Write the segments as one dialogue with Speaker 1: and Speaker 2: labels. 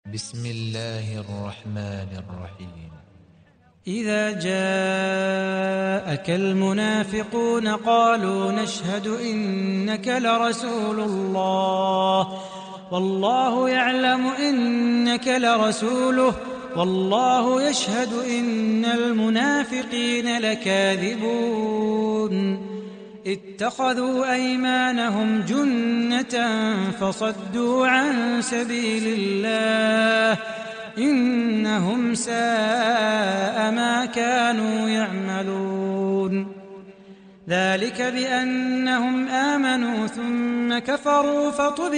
Speaker 1: بسم الله الرحمن الرحيم.
Speaker 2: إذا جاءك المنافقون قالوا نشهد إنك لرسول الله والله يعلم إنك لرسوله والله يشهد إن المنافقين لكاذبون اتخذوا أيمانهم جنة فصدوا عن سبيل الله إنهم ساء ما كانوا يعملون ذلك بأنهم آمنوا ثم كفروا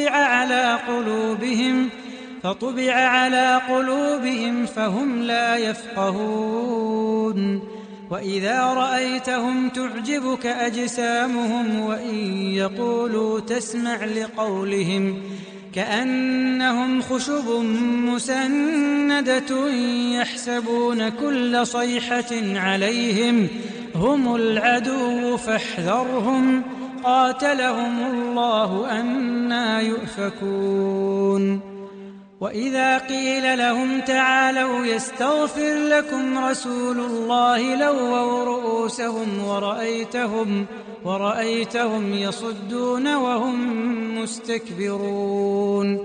Speaker 2: فطبع على قلوبهم فهم لا يفقهون وإذا رأيتهم تعجبك أجسامهم وإن يقولوا تسمع لقولهم كأنهم خشب مسندة يحسبون كل صيحة عليهم هم العدو فاحذرهم قاتلهم الله أنى يؤفكون وإذا قيل لهم تعالوا يستغفر لكم رسول الله لووا رؤوسهم ورأيتهم يصدون وهم مستكبرون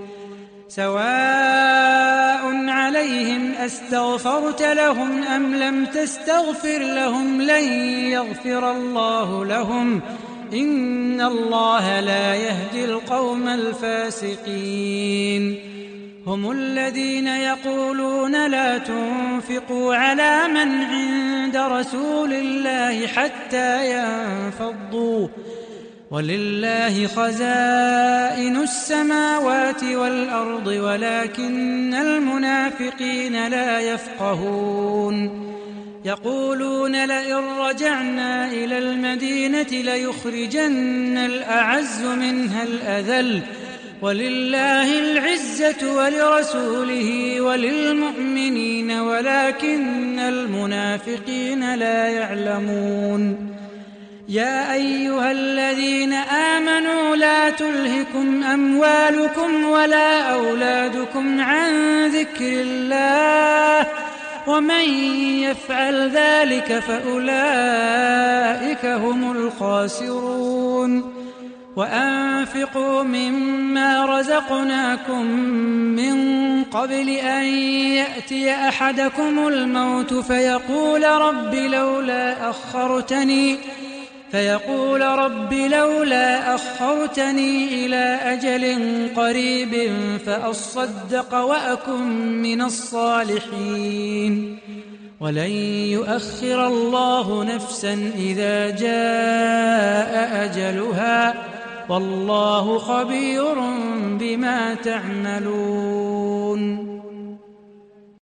Speaker 2: سواء عليهم أستغفرت لهم أم لم تستغفر لهم لن يغفر الله لهم إن الله لا يهدي القوم الفاسقين هم الذين يقولون لا تنفقوا على من عند رسول الله حتى ينفضوا ولله خزائن السماوات والأرض ولكن المنافقين لا يفقهون يقولون لئن رجعنا إلى المدينة ليخرجن الأعز منها الأذل ولله العزة ولرسوله وللمؤمنين ولكن المنافقين لا يعلمون يا أيها الذين آمنوا لا تلهكم أموالكم ولا أولادكم عن ذكر الله ومن يفعل ذلك فأولئك هم الخاسرون وأنفقوا مما رزقناكم من قبل أن يأتي أحدكم الموت فيقول رب لولا أخرتني إلى أجل قريب فأصدق وأكن من الصالحين ولن يؤخر الله نفسا إذا جاء أجلها والله خبير بما تعملون